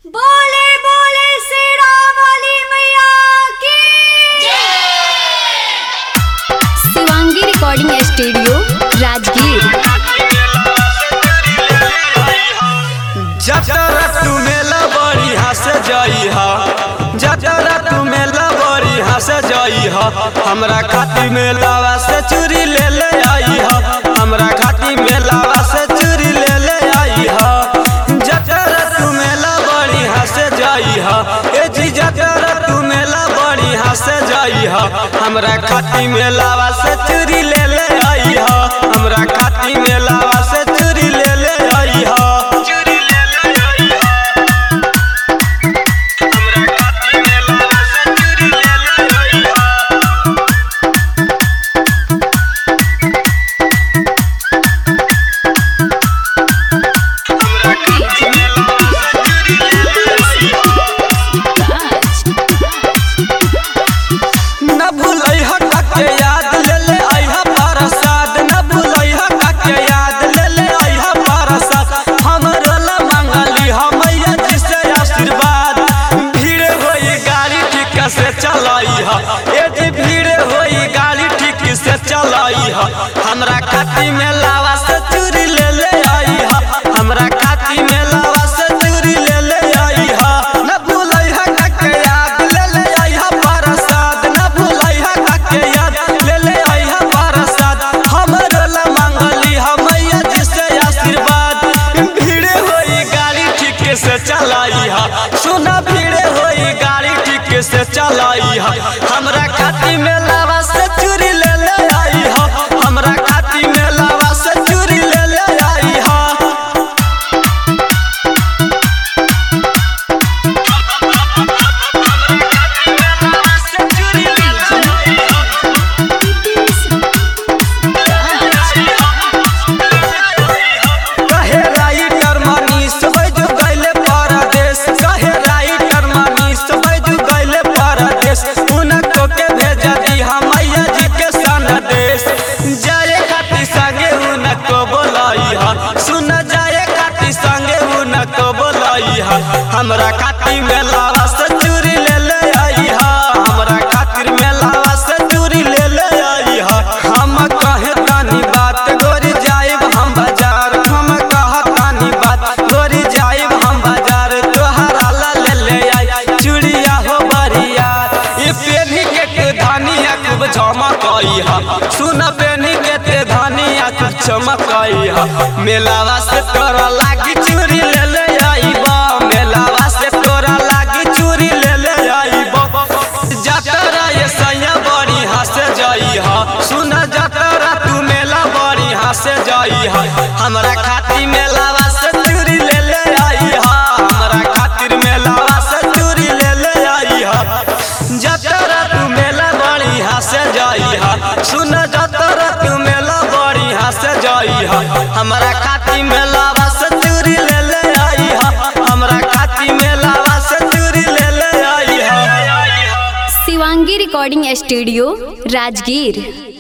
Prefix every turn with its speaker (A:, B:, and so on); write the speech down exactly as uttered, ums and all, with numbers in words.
A: बोले बोले शेरा वाली मैया की
B: शिवांगी रिकॉर्डिंग स्टूडियो राजगीर।
C: जतरा तू मेला बड़ी हंस जाई हा, जतरा तू मेला बड़ी हंस जाई हा। हमरा खाती मेलावा से चूड़ी ले ले आई हा, हमरा खाती मेलावा से चूड़ी ले ले आई हा। जतरा तू मेला बड़ी हंस जाई हा, ए जी जतरा तू मेला बड़ी हंस जाई हा। हमरा खाती मेलावा से चूड़ी ले ले आई हा, हमरा खाती मेलावा से चूड़ी ले ले आई हा। से चलाई हा, ए भीड़ होई गाड़ी ठीक से चलाई हा। हमरा खाती में लावा से चूड़ी ले ले आई हा, हमरा खाती में लावा से चूड़ी ले ले आई हा। न भूलई हा के याद ले ले आई हा प्रसाद, न भूलई हा के याद ले ले आई हा प्रसाद। हमरो ला मांगली हा मैया जी से आशीर्वाद। भीड़ होई गाड़ी ठीक से चलाई हा, सुना भीड़ होई गाड़ी ठीक से चलाई हा। हमरा खाती में लावा से चूड़ी ले ले आई हा, हमरा खाती में लावा से चूड़ी ले ले आई हा। कहे राइटर मनीष बैजू गइले परदेश, कहे राइटर मनीष बैजू गइले परदेश। उनको के भेजा दी हम मैया जी के संदेश, जाए खाती संगे उनको बोलाई हा। सुन जाए खाती संगे उनको बोलाई हा। हमरा खाती में लावा से चूड़ी ले ले आई हा, हमरा खातिर में लावा से चूड़ी ले ले आई हा। हम कहे तानी बात गोरी जाइब हम बाजार, हम कहा तानी बात गोरी जाइब हम बाजार। तोहरा ला ले ले आई चूड़िया हो बरिया, ये पेनी के ते धानिया खूब झमकई हा। सुन पेनी के ते धानिया खूब चमकई हा। मेलावा से तोरा लागी चूड़ी ले ले आईबा, मेलावा से तोरा लागी चूड़ी ले ले आईबा। जतरा ये सैया बड़ी हंस जाई हा, सुन जतरा तू मेला बड़ी हंस जाई हा। हमरा खाती मेलावा से चूड़ी ले ले आई हा, हमरा खातिर मेलावा से चूड़ी ले ले आई हा। जतरा तू मेला बड़ी हंस जाई हा, सुन जतरा तू मेला बड़ी हंस जाई हा। हमरा खाती मेलावा से चूड़ी ले ले आई हा, हमरा खाती मेलावा से चूड़ी ले ले आई हा।
B: Shivangi recording studio Rajgir.